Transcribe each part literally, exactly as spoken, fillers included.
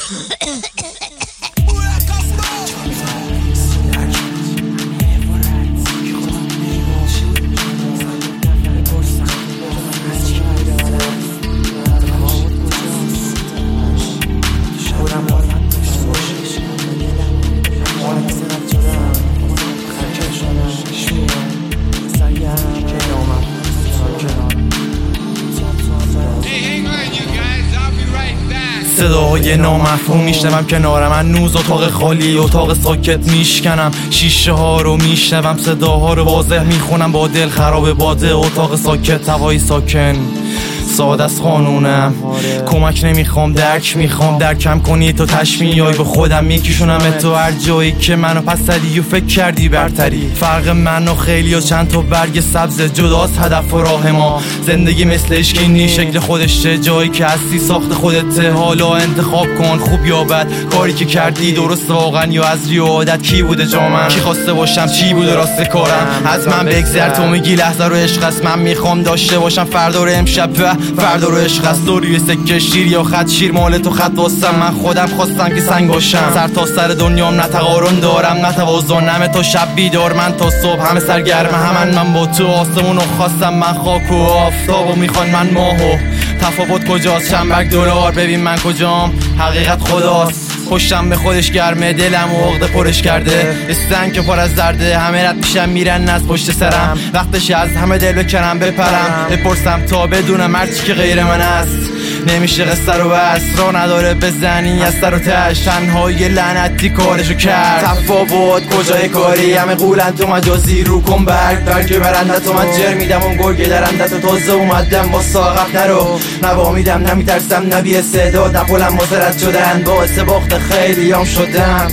صداهای نامفهوم میشنوم کنار من، نوز اتاق خالی اتاق ساکت میشکنم، شیشه ها رو میشنوم صداها رو واضح میخونم، با دل خراب باده اتاق ساکت هوای ساکن ساده از قانونم، کمک نمیخوام درک میخوام درکم کنی تو تشمیعی به خودم میکشونم تو هر جایی که منو پس زدی و فکر کردی برتری. فرق من و خیلی و چند تا برگ سبز جداست هدف و راه ما، زندگی مثل اشکینی شکل خودشه، جایی که هستی ساخت خودته، حالا انتخاب کن خوب یا بد، کاری که کردی درست واقعا یا از ریادت، کی بوده جا من کی خواسته باشم چی بوده راست کارم، از من بگذر تو میگی لحظه رو عشق است، من میخوام داشته باشم فردا رو امشب فردا رو عشق است، روی سکه شیر یا خط شیر مال تو خط واسم، من خودم خواستم که سنگ باشم، سر تا سر دنیام نه تقارن دارم نه توازنم، تا شب بیدار من تا صبح همه سرگرم همن، من با تو آسمونو خواستم من خاک و آفتابو میخوان من ماهو، تفاوت کجاست چند دلار ببین من کجام، حقیقت خداست پشتم به خودش گرمه، دلم و عقده پرش کرده، استن که پر از درده، همه رد میشن میرن از پشت سرم، وقتش از همه دل بکنم بپرم، بپرسم تا بدونم هرچی که غیر من است، نمیشه قصه رو بس را نداره بزنی از سر و تش، تنهای لعنتی کارشو کرد، تفاوت کجای کاری همه قولن تو مجازی رو کن برگ برگ برنده تو من جر میدم اون گرگه درنده تو تازه اومدم با ساقف نرو نوا میدم نمیترسم نبی استعداد نپولم مزرد شدن باعث باخت خیلی هم شدم،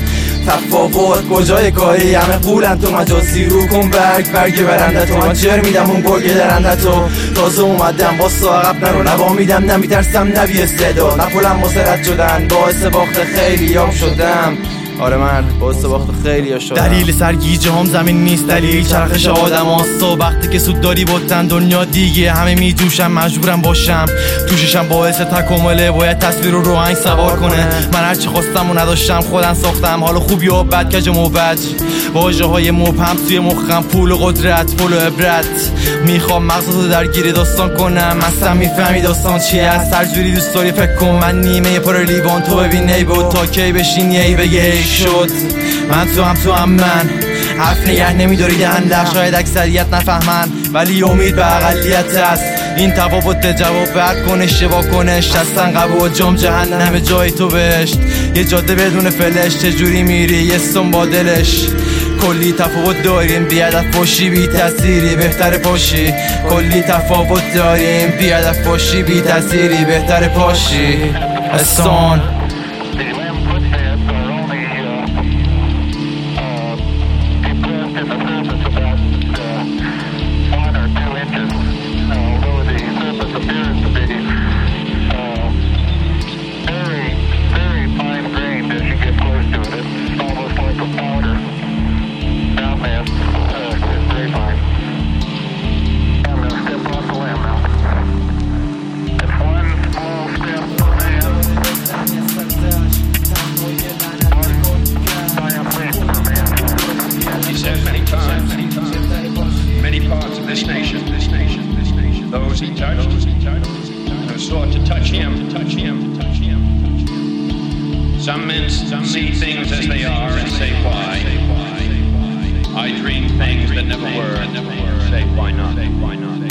تفاوت کجای کاری همه قولن تو مجازی رو کن برگ برگ برنده تو من جر میدم اون گرگه درنده تو تازه اومدم با ساقف نرو نوا میدم نمیترسم نبی استعداد نپولم مزرد شدن باعث باخت خیلی هم شدم. آره مرد باعث باخت خیلی ها شدم. دلیل سرگیجه هم زمین نیست، دلیل چرخش آدم هاست، وقتی که سود داری بودن دنیا دیگه همه می جوشم مجبورم باشم توششم، باعث تکامله باید تصویر رو روحنگ سوار کنه، من هرچی خواستم و نداشتم خودم ساختم، حالا خوبی و بد کج و بد واژه های مبهم توی مخم، پول و قدرت پول و عبرت، میخوام مغزتو درگیر داستان کنم اصلا میفهمی داستان چی است، هر جوری دوست داری فکر کن من نیمه پر لیوان تو ببین ای بود تا کی بشین یهی بگی شد من تو هم تو هم من، حرف نگه نمیداری دهنده، شاید اکثریت نفهمن ولی امید به اقلیت است، این تفاوت جواب برد کن اشتباه کنش هستن قبول جام جهنم جای تو بهشت، یه جاده بدون فلش چجوری میری یه سن با دلش، کلی تفاوت داریم بیادت باشی بی تأثیری بهتر پاشی، کلی تفاوت داریم بیادت باشی بی تأثیری بهتر پاشی احسان. Those he touched, who sought to touch him, to touch him, to touch him. Some men see things as they are and say why. I dream things that never were, say why not, why not.